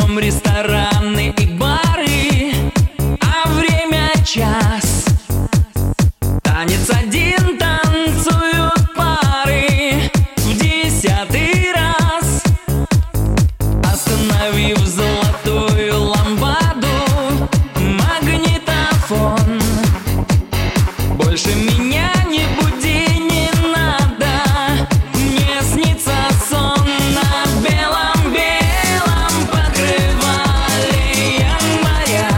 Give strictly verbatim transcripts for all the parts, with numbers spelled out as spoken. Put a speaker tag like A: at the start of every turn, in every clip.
A: Кругом рестораны и бары, а время час. Танец один, танцуют пары в десятый раз. Остановив золотую ламбаду, магнитофон. Больше меня не буди, не надо, мне снится сон на белом-белом покрывале января.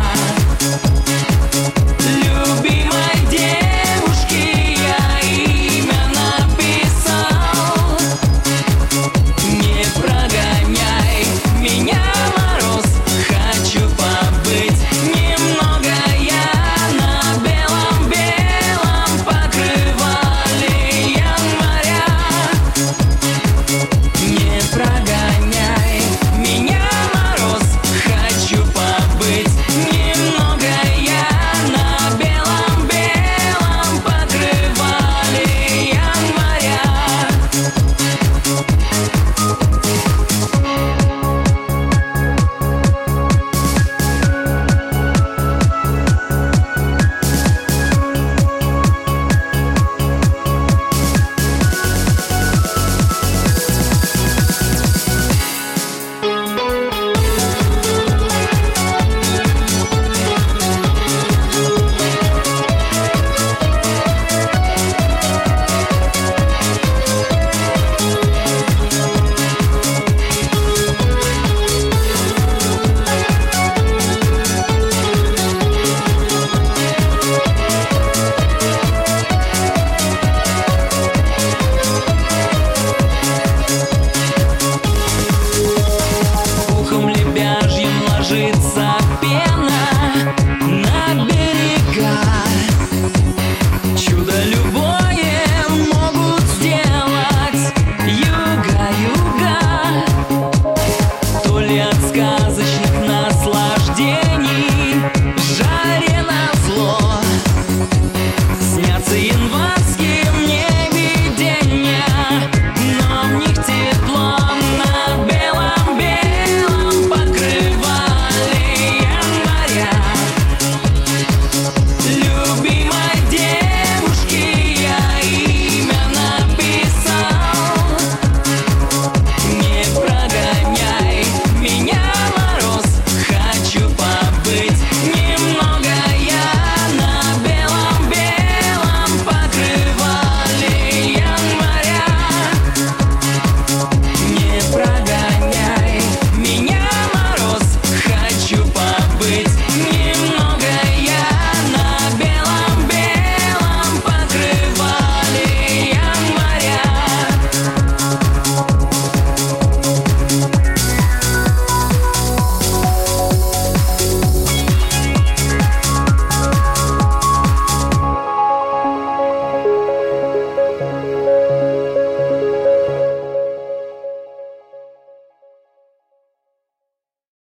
A: Любимой девушке я имя написал. Не прогоняй меня, мороз, хочу побыть немного я на белом-белом покрывале января. Не прогоняй меня, мороз, хочу побыть немного я на белом-белом покрывале января. Ухом лебяжьим ложится пена.